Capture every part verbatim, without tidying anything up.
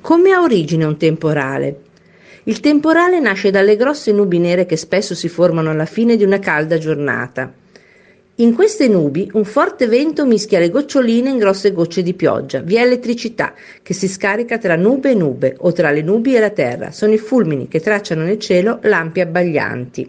Come ha origine un temporale? Il temporale nasce dalle grosse nubi nere che spesso si formano alla fine di una calda giornata. In queste nubi un forte vento mischia le goccioline in grosse gocce di pioggia. Vi è elettricità che si scarica tra nube e nube o tra le nubi e la terra. Sono i fulmini che tracciano nel cielo lampi abbaglianti.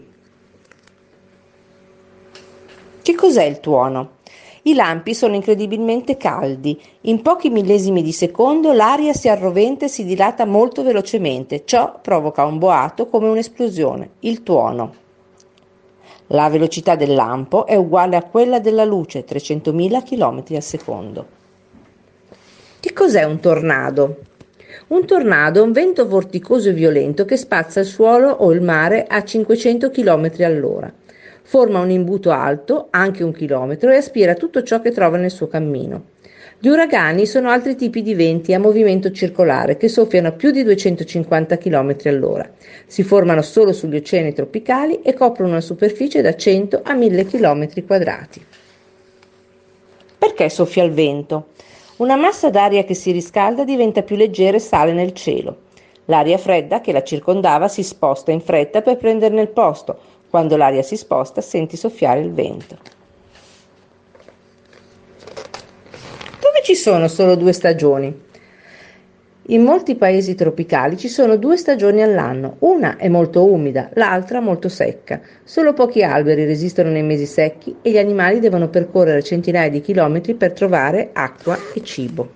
Che cos'è il tuono? I lampi sono incredibilmente caldi. In pochi millesimi di secondo l'aria si arroventa e si dilata molto velocemente. Ciò provoca un boato come un'esplosione, il tuono. La velocità del lampo è uguale a quella della luce, trecentomila chilometri al secondo. Che cos'è un tornado? Un tornado è un vento vorticoso e violento che spazza il suolo o il mare a cinquecento chilometri all'ora. Forma un imbuto alto, anche un chilometro, e aspira tutto ciò che trova nel suo cammino. Gli uragani sono altri tipi di venti a movimento circolare che soffiano a più di duecentocinquanta chilometri all'ora. Si formano solo sugli oceani tropicali e coprono una superficie da cento a mille chilometri quadrati. Perché soffia il vento? Una massa d'aria che si riscalda diventa più leggera e sale nel cielo. L'aria fredda che la circondava si sposta in fretta per prenderne il posto. Quando l'aria si sposta, senti soffiare il vento. Dove ci sono solo due stagioni? In molti paesi tropicali ci sono due stagioni all'anno, una è molto umida, l'altra molto secca. Solo pochi alberi resistono nei mesi secchi e gli animali devono percorrere centinaia di chilometri per trovare acqua e cibo.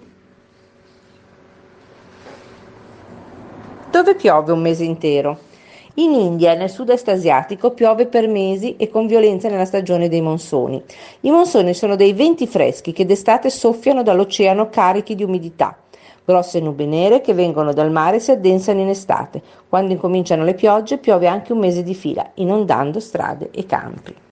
Dove piove un mese intero? In India e nel sud-est asiatico piove per mesi e con violenza nella stagione dei monsoni. I monsoni sono dei venti freschi che d'estate soffiano dall'oceano carichi di umidità. Grosse nubi nere che vengono dal mare si addensano in estate. Quando incominciano le piogge piove anche un mese di fila, inondando strade e campi.